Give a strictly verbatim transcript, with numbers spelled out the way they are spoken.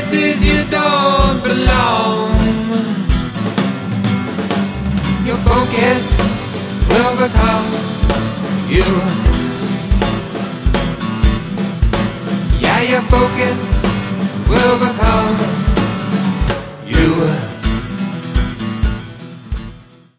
places you don't belong. Your focus will become you. Yeah, your focus will become you.